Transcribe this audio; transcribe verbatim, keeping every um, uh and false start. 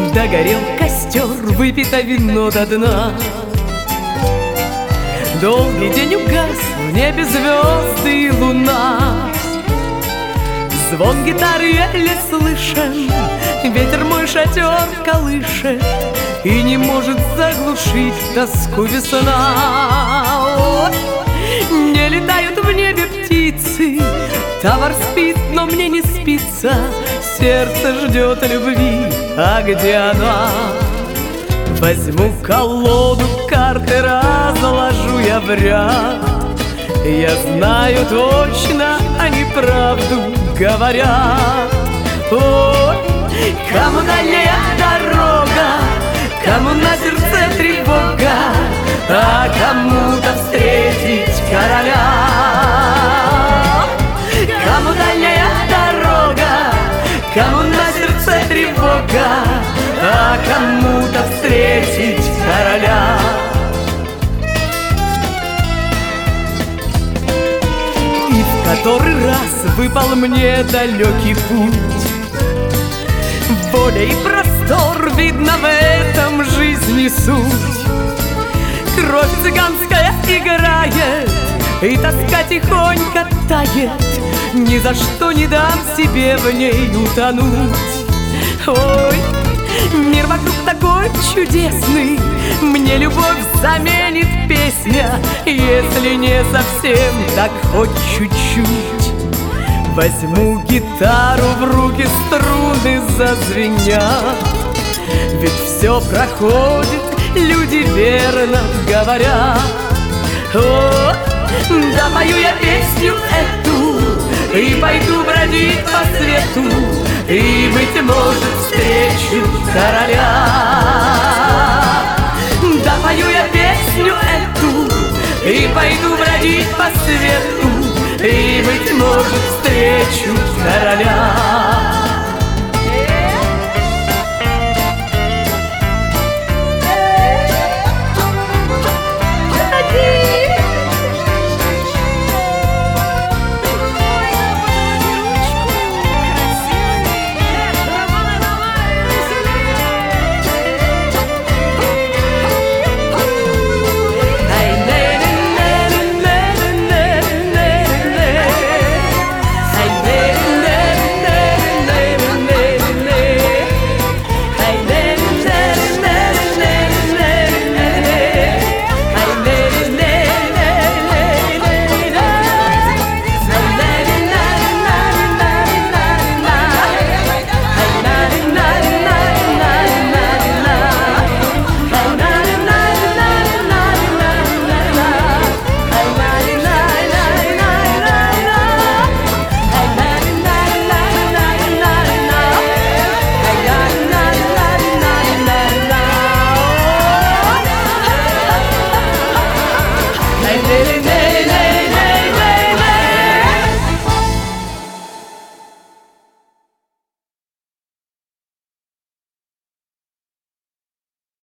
Догорел костер, выпито вино до дна. Долгий день угас, в небе звезды и луна. Звон гитары еле слышен, ветер мой шатер колышет и не может заглушить тоску весна. Ой, не летают в небе птицы, товар спит, но мне не спится. Сердце ждет любви, а где она? Возьму колоду, карты разложу я в ряд. Я знаю точно, они правду говорят. Ой, кому дальняя дорога, кому на сердце тревога, а кому-то встретить короля. Кому дальняя дорога, кому на сердце тревога, а кому-то встретить короля. И в который раз выпал мне далекий путь. Воля и простор, видно в этом жизни суть. Кровь цыганская играет, и тоска тихонько тает. Ни за что не дам себе в ней утонуть. Ой, мир вокруг такой чудесный, мне любовь заменит песня. Если не совсем, так хоть чуть-чуть. Возьму гитару в руки, струны зазвенят. Ведь все проходит, люди верно говорят. О, запою я песню эту и пойду бродить по свету, и, быть может, встречу короля. Допою я песню эту и пойду бродить по свету, и, быть может, встречу короля.